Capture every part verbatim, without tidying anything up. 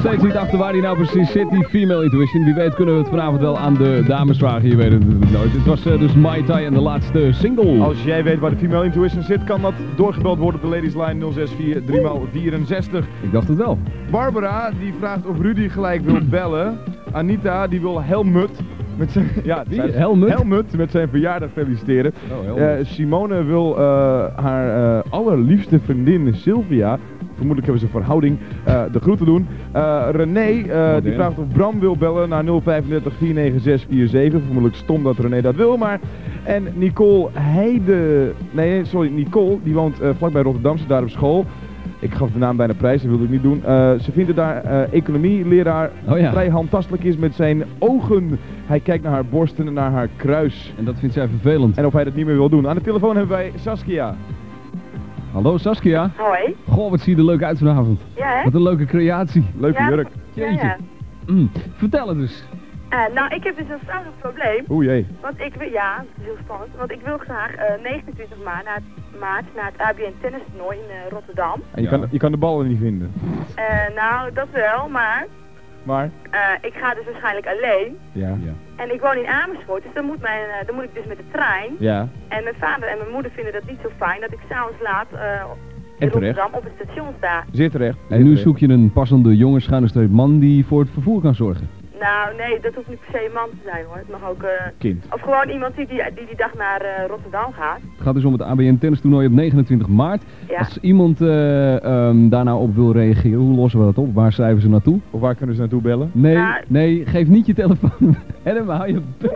steeds niet achter waar hij nou precies zit, die Female Intuition. Wie weet kunnen we het vanavond wel aan de dames vragen, je weet het natuurlijk nooit. Het was uh, dus Mai Tai en de laatste single. Als jij weet waar de Female Intuition zit, kan dat doorgebeld worden op de Ladies Line nul zes vier drie vierenzestig. Ik dacht het wel. Barbara, die vraagt of Rudy gelijk wil bellen. Anita, die wil Helmut met zijn, ja, Wie? Helmut? Helmut met zijn verjaardag feliciteren. Oh, Helmut. Uh, Simone wil uh, haar uh, allerliefste vriendin Sylvia, vermoedelijk hebben ze een verhouding, uh, de groeten doen. Uh, René, uh, die vraagt of Bram wil bellen naar nul vijf drie vier negen zes vier zeven. Vermoedelijk stom dat René dat wil, maar... En Nicole Heide... Nee, sorry, Nicole, die woont uh, vlakbij Rotterdam, ze daar op school. Ik gaf de naam bijna prijs, dat wilde ik niet doen. Uh, ze vindt daar uh, economieleraar oh ja. vrij handtastelijk is met zijn ogen. Hij kijkt naar haar borsten en naar haar kruis. En dat vindt zij vervelend. En of hij dat niet meer wil doen. Aan de telefoon hebben wij Saskia. Hallo Saskia. Hoi. Goh, wat zie je er leuk uit vanavond. Ja, hè? Wat een leuke creatie. Leuke ja, jurk. Ja, Jeetje. ja. Mm. Vertel het dus. Uh, nou, ik heb dus een stellig probleem. Oeh jee. Want ik wil, ja, dat is heel spannend. Want ik wil graag uh, negenentwintig maart naar, het, maart naar het A B N tennistoernooi in uh, Rotterdam. En je, Ja. kan, je kan de ballen niet vinden. Uh, nou, dat wel, maar Maar? uh, ik ga dus waarschijnlijk alleen. Ja. Ja. En ik woon in Amersfoort, dus dan moet, mijn, uh, dan moet ik dus met de trein. Ja. En mijn vader en mijn moeder vinden dat niet zo fijn dat ik s'avonds laat uh, in En terecht. Rotterdam op het station sta. Zeer terecht. En nu zoek je een passende jongen, schuine streep man die voor het vervoer kan zorgen. Nou, nee, dat hoeft niet per se een man te zijn hoor. Het mag ook... Uh, Kind. Of gewoon iemand die die, die, die dag naar uh, Rotterdam gaat. Het gaat dus om het A B N tennistoernooi op negenentwintig maart. Ja. Als iemand uh, um, daar nou op wil reageren, hoe lossen we dat op? Waar schrijven ze naartoe? Of waar kunnen ze naartoe bellen? Nee, Nou, nee, geef niet je telefoon. Helemaal, hou je bek.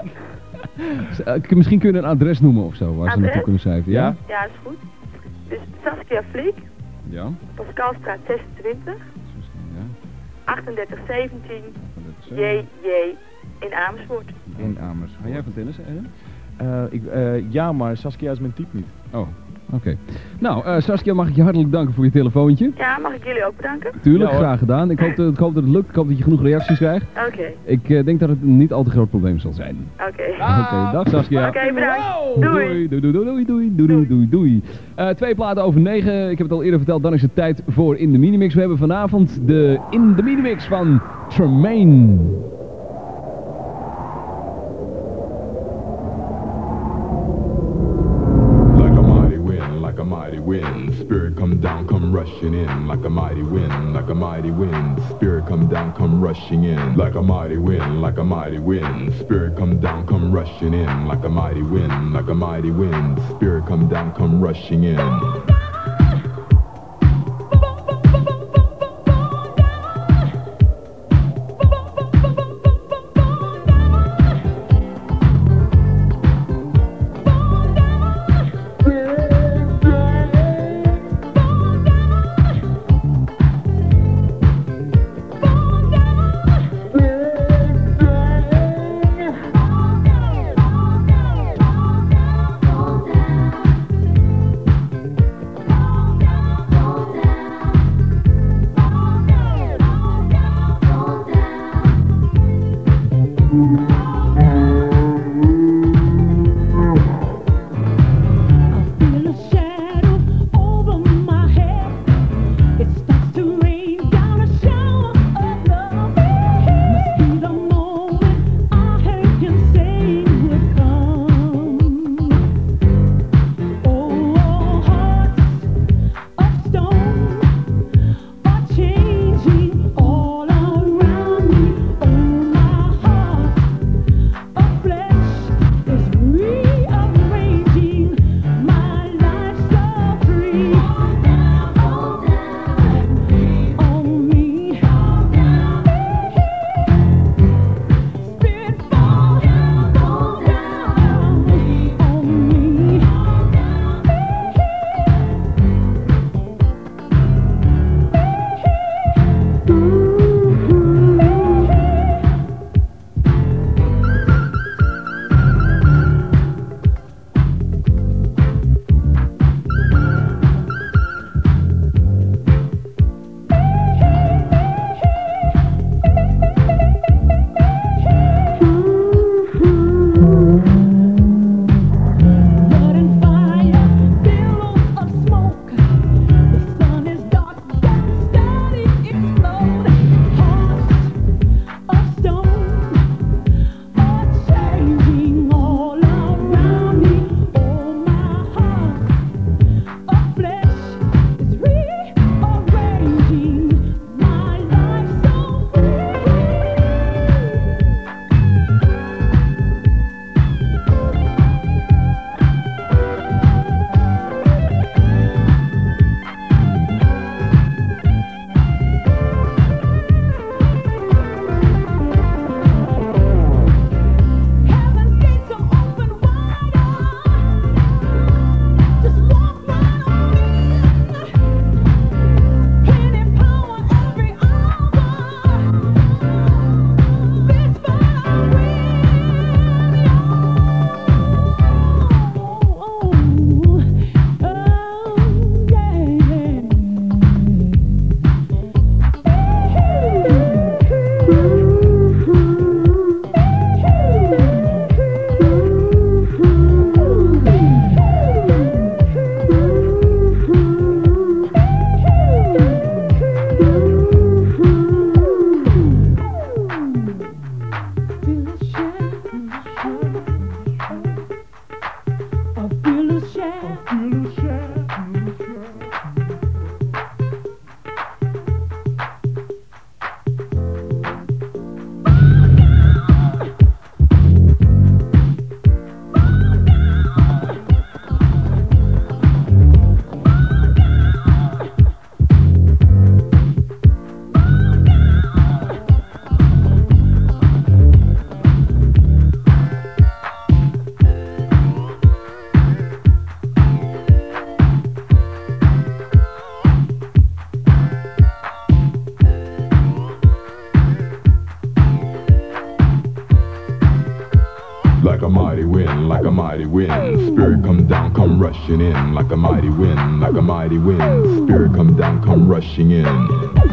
Uh, Misschien kun je een adres noemen of zo, waar ze Adres? naartoe kunnen schrijven. Ja? Ja, is goed. Dus Saskia Vliek, Ja. Pascalstraat zesentwintig, Ja. achtendertig zeventien, J J in Amersfoort. In Amers. Ga jij van tennis, Ellen? Uh, ik, uh, ja, maar Saskia is mijn type niet. Oh, oké. Okay. Nou, uh, Saskia, mag ik je hartelijk danken voor je telefoontje. Ja, mag ik jullie ook bedanken? Tuurlijk, Ja, hoor. graag gedaan. Ik hoop, dat, ik hoop dat het lukt. Ik hoop dat je genoeg reacties krijgt. Oké, Ik uh, denk dat het een niet al te groot probleem zal zijn. oké. Oké, dag Saskia. Oké, bedankt. Doei, doei, doei, doei, doei, doei, doei, doei, doei. Uh, twee platen over negen. Ik heb het al eerder verteld, dan is het tijd voor In de Minimix. We hebben vanavond de In de Minimix van Tremaine. Like a mighty wind, like a mighty wind, spirit come down, come rushing in. Like a mighty wind, like a mighty wind, spirit come down, come rushing in. Like a mighty wind, like a mighty wind, spirit come down, come rushing in. Like a mighty wind, like a mighty wind, spirit come down, come rushing in. like a mighty wind, like a mighty wind. Spirit come down, come rushing in, like a mighty wind, like a mighty wind. Spirit come down, come rushing in.